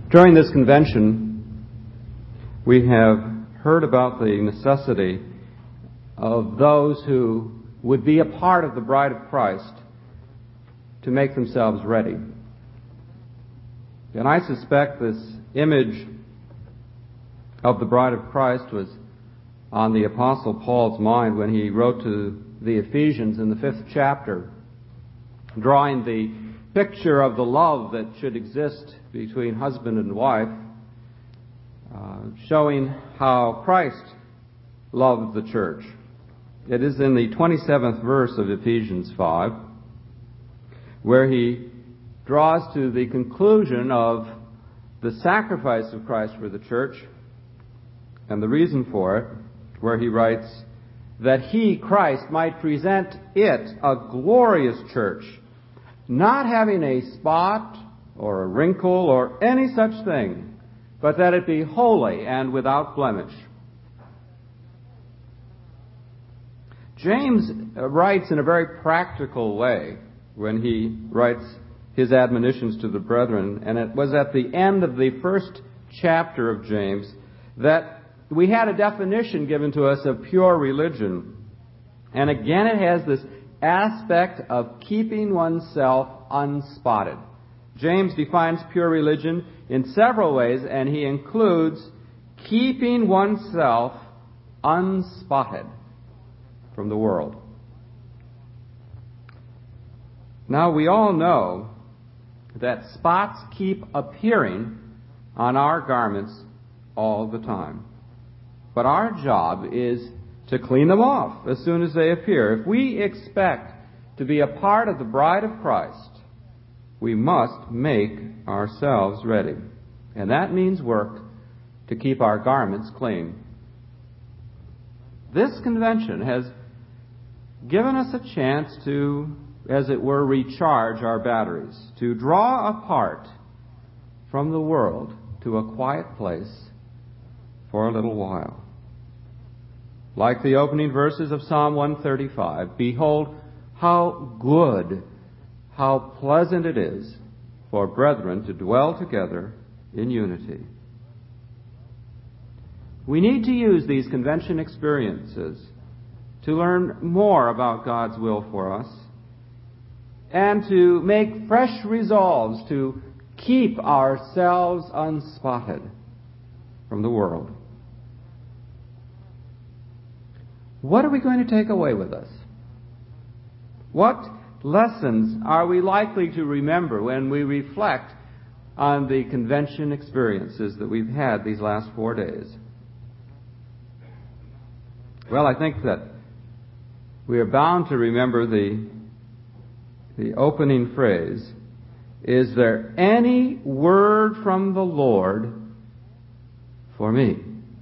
During this convention, we have heard about the necessity of those who would be a part of the bride of Christ to make themselves ready. And I suspect this image of the bride of Christ was on the Apostle Paul's mind when he wrote to the Ephesians in the 5th chapter, drawing the picture of the love that should exist between husband and wife, showing how Christ loved the church. It is in the 27th verse of Ephesians 5, where he draws to the conclusion of the sacrifice of Christ for the church and the reason for it, where he writes that he, Christ, might present it a glorious church, not having a spot or a wrinkle or any such thing, but that it be holy and without blemish. James writes in a very practical way when he writes his admonitions to the brethren, and it was at the end of the first chapter of James that we had a definition given to us of pure religion. And again, it has this aspect of keeping oneself unspotted. James defines pure religion in several ways, and he includes keeping oneself unspotted from the world. Now, we all know that spots keep appearing on our garments all the time. But our job is to clean them off as soon as they appear. If we expect to be a part of the bride of Christ, we must make ourselves ready. And that means work to keep our garments clean. This convention has given us a chance to, as it were, recharge our batteries, to draw apart from the world to a quiet place for a little while. Like the opening verses of Psalm 135, behold, how good, how pleasant it is for brethren to dwell together in unity. We need to use these convention experiences to learn more about God's will for us and to make fresh resolves to keep ourselves unspotted from the world. What are we going to take away with us? What lessons are we likely to remember when we reflect on the convention experiences that we've had these last 4 days? Well, I think that we are bound to remember the opening phrase, is there any word from the Lord for me?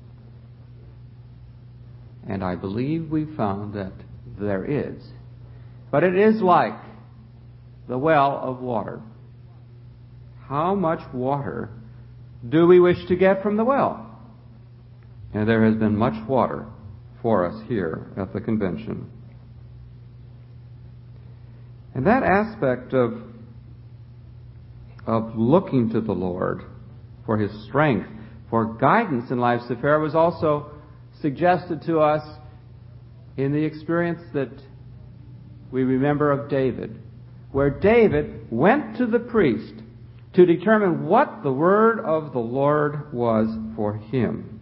And I believe we found that there is. But it is like the well of water. How much water do we wish to get from the well? And there has been much water for us here at the convention. And that aspect of looking to the Lord for His strength, for guidance in life's affair was also suggested to us in the experience that we remember of David, where David went to the priest to determine what the word of the Lord was for him.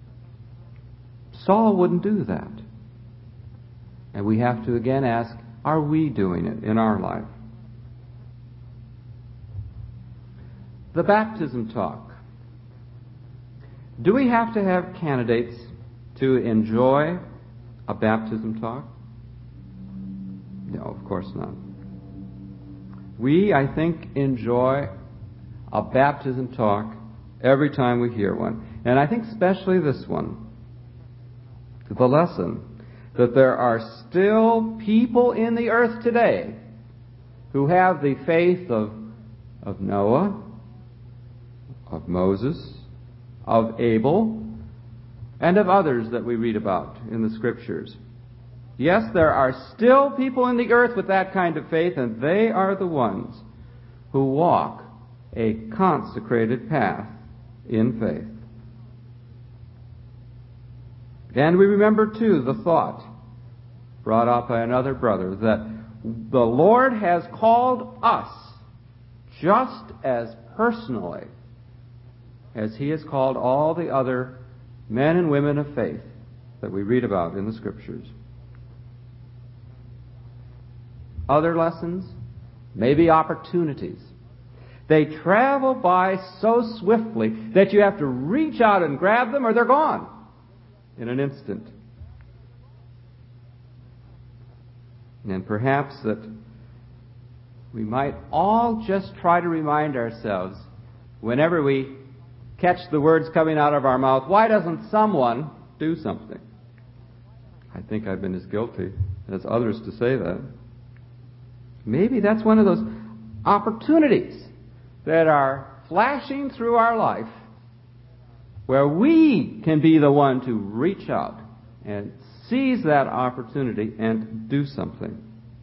Saul wouldn't do that. And we have to again ask, are we doing it in our life? The baptism talk. Do we have to have candidates to enjoy a baptism talk? No, of course not. We, I think, enjoy a baptism talk every time we hear one. And I think especially this one. The lesson that there are still people in the earth today who have the faith of Noah, of Moses, of Abel, and of others that we read about in the Scriptures. Yes, there are still people in the earth with that kind of faith, and they are the ones who walk a consecrated path in faith. And we remember, too, the thought brought up by another brother that the Lord has called us just as personally as He has called all the other men and women of faith that we read about in the Scriptures. Other lessons, maybe opportunities. They travel by so swiftly that you have to reach out and grab them or they're gone in an instant. And perhaps that we might all just try to remind ourselves, whenever we catch the words coming out of our mouth, why doesn't someone do something? I think I've been as guilty as others to say that. Maybe that's one of those opportunities that are flashing through our life where we can be the one to reach out and seize that opportunity and do something.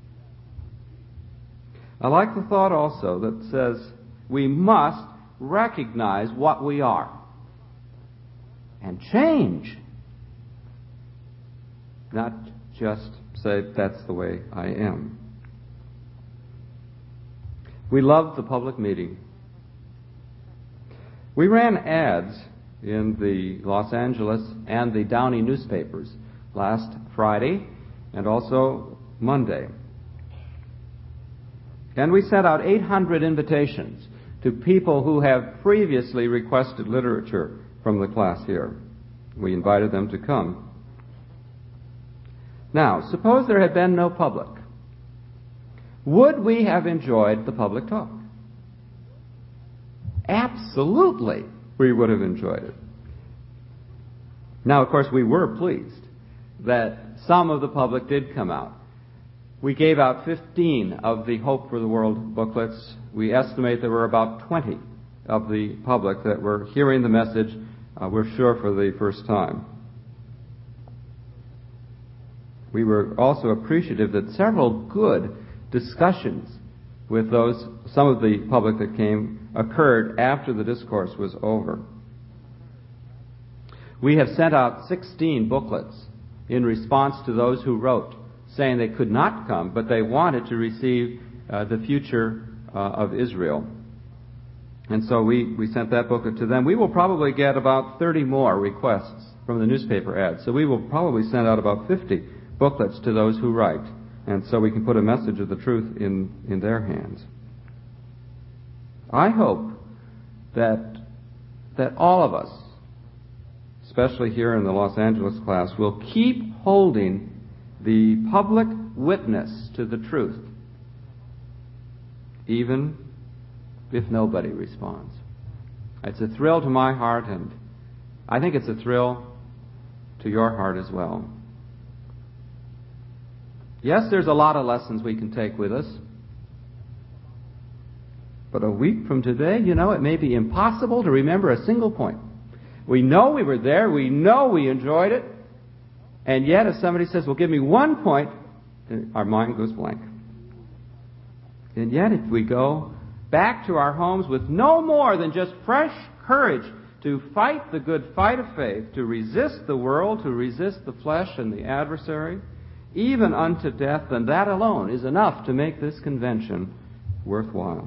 I like the thought also that says we must recognize what we are and change. Not just say, that's the way I am. We love the public meeting. We ran ads in the Los Angeles and the Downey newspapers last Friday and also Monday. And we sent out 800 invitations to people who have previously requested literature from the class here. We invited them to come. Now, suppose there had been no public. Would we have enjoyed the public talk? Absolutely, we would have enjoyed it. Now, of course, we were pleased that some of the public did come out. We gave out 15 of the Hope for the World booklets. We estimate there were about 20 of the public that were hearing the message, we're sure, for the first time. We were also appreciative that several good discussions with some of the public that came occurred after the discourse was over. We have sent out 16 booklets in response to those who wrote, saying they could not come, but they wanted to receive the future of Israel. And so we sent that booklet to them. We will probably get about 30 more requests from the newspaper ads. So we will probably send out about 50 booklets to those who write. And so we can put a message of the truth in their hands. I hope that all of us, especially here in the Los Angeles class, will keep holding the public witness to the truth, even if nobody responds. It's a thrill to my heart, and I think it's a thrill to your heart as well. Yes, there's a lot of lessons we can take with us. But a week from today, it may be impossible to remember a single point. We know we were there. We know we enjoyed it. And yet, if somebody says, well, give me one point, our mind goes blank. And yet, if we go back to our homes with no more than just fresh courage to fight the good fight of faith, to resist the world, to resist the flesh and the adversary, even unto death, then that alone is enough to make this convention worthwhile.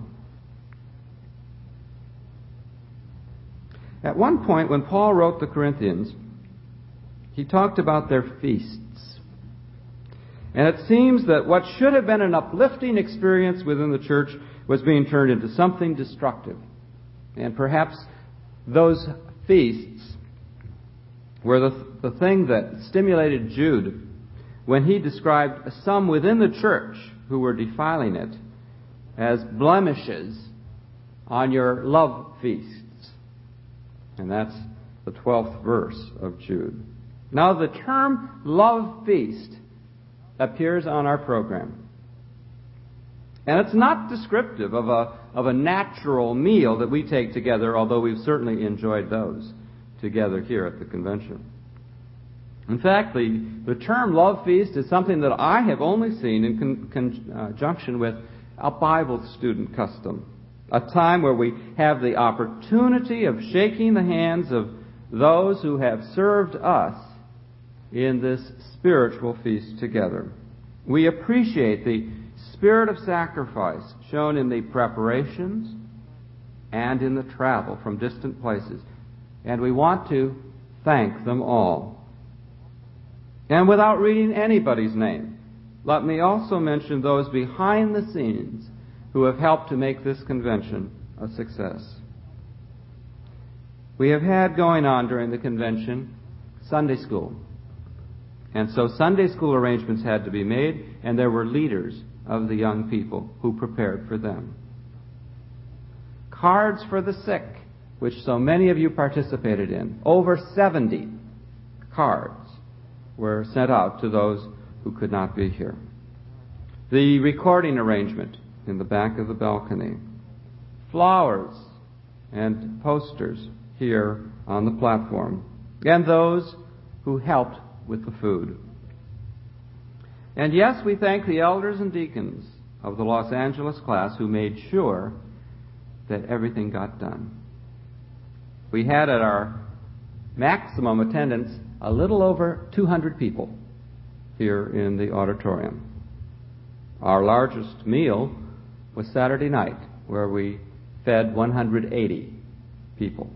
At one point, when Paul wrote the Corinthians, he talked about their feasts. And it seems that what should have been an uplifting experience within the church was being turned into something destructive. And perhaps those feasts were the thing that stimulated Jude when he described some within the church who were defiling it as blemishes on your love feasts. And that's the 12th verse of Jude. Now, the term love feast appears on our program. And it's not descriptive of a natural meal that we take together, although we've certainly enjoyed those together here at the convention. In fact, the term love feast is something that I have only seen in conjunction with a Bible student custom. a time where we have the opportunity of shaking the hands of those who have served us in this spiritual feast together. We appreciate the spirit of sacrifice shown in the preparations and in the travel from distant places, and we want to thank them all. And without reading anybody's name, let me also mention those behind the scenes who have helped to make this convention a success. We have had going on during the convention Sunday school. And so Sunday school arrangements had to be made, and there were leaders of the young people who prepared for them. Cards for the sick, which so many of you participated in. Over 70 cards were sent out to those who could not be here. The recording arrangement in the back of the balcony. Flowers and posters here on the platform. And those who helped with the food. And yes, we thank the elders and deacons of the Los Angeles class who made sure that everything got done. We had at our maximum attendance a little over 200 people here in the auditorium. Our largest meal was Saturday night, where we fed 180 people.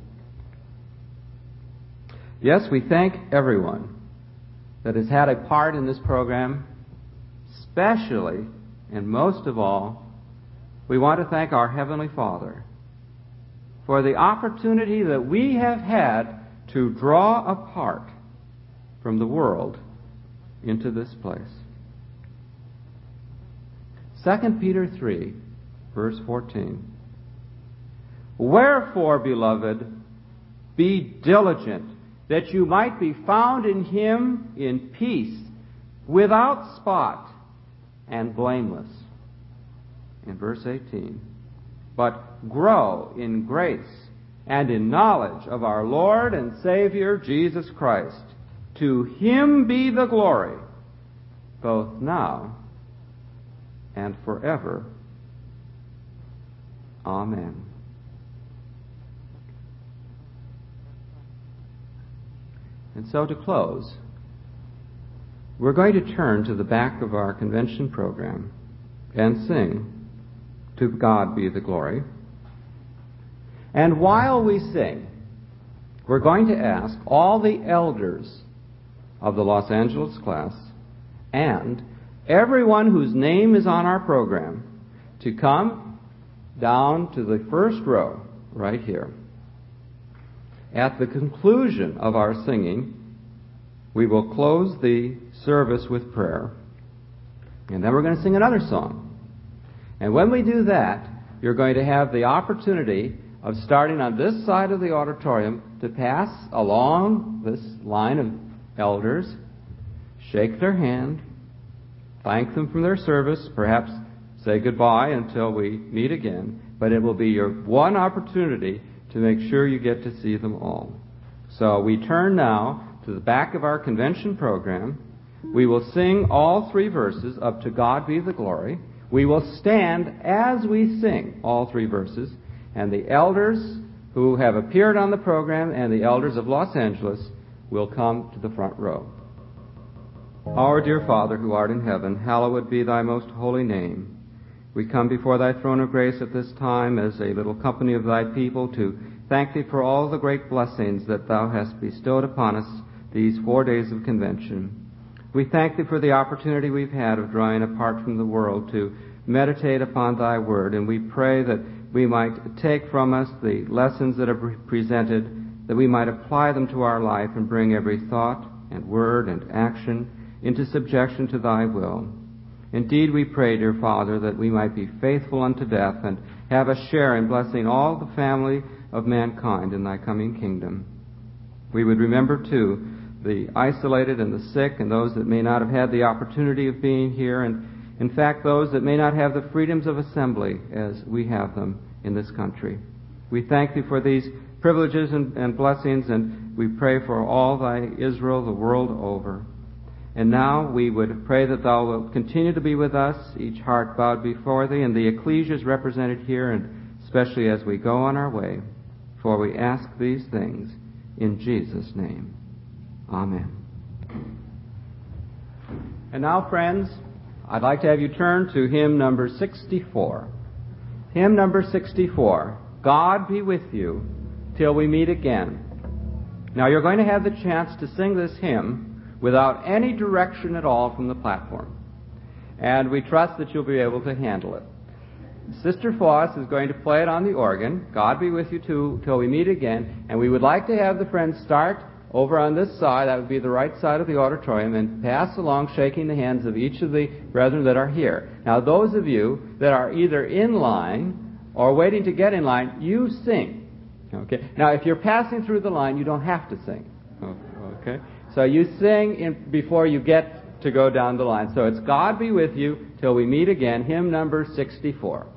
Yes, we thank everyone that has had a part in this program. Especially, and most of all, we want to thank our Heavenly Father for the opportunity that we have had to draw apart from the world into this place. 2 Peter 3, verse 14. Wherefore, beloved, be diligent that you might be found in Him in peace, without spot, and blameless. In verse 18, but grow in grace and in knowledge of our Lord and Savior Jesus Christ. To Him be the glory, both now and forever. Amen. And so to close, we're going to turn to the back of our convention program and sing, To God Be the Glory. And while we sing, we're going to ask all the elders of the Los Angeles class and everyone whose name is on our program to come down to the first row right here. At the conclusion of our singing, we will close the service with prayer. And then we're going to sing another song. And when we do that, you're going to have the opportunity of starting on this side of the auditorium to pass along this line of elders, shake their hand, thank them for their service, perhaps say goodbye until we meet again. But it will be your one opportunity to make sure you get to see them all. So we turn now to the back of our convention program. We will sing all three verses of To God Be the Glory. We will stand as we sing all three verses, and the elders who have appeared on the program and the elders of Los Angeles will come to the front row. Our dear Father, who art in heaven, hallowed be thy most holy name. We come before thy throne of grace at this time as a little company of thy people to thank thee for all the great blessings that thou hast bestowed upon us these 4 days of convention. We thank thee for the opportunity we've had of drawing apart from the world to meditate upon thy word, and we pray that we might take from us the lessons that are presented, that we might apply them to our life and bring every thought and word and action into subjection to thy will. Indeed, we pray, dear Father, that we might be faithful unto death and have a share in blessing all the family of mankind in thy coming kingdom. We would remember, too, the isolated and the sick and those that may not have had the opportunity of being here, and in fact those that may not have the freedoms of assembly as we have them in this country. We thank thee for these privileges and blessings, and we pray for all thy Israel the world over. And now we would pray that thou wilt continue to be with us, each heart bowed before thee, and the ecclesia is represented here, and especially as we go on our way, for we ask these things in Jesus' name. Amen. And now, friends, I'd like to have you turn to hymn number 64. Hymn number 64, God Be With You Till We Meet Again. Now, you're going to have the chance to sing this hymn without any direction at all from the platform. And we trust that you'll be able to handle it. Sister Foss is going to play it on the organ, God Be With You Till We Meet Again, and we would like to have the friends start over on this side, that would be the right side of the auditorium, and pass along shaking the hands of each of the brethren that are here. Now, those of you that are either in line or waiting to get in line, you sing. Okay? Now, if you're passing through the line, you don't have to sing. Okay? So you sing before you get to go down the line. So it's God Be With You Till We Meet Again, hymn number 64.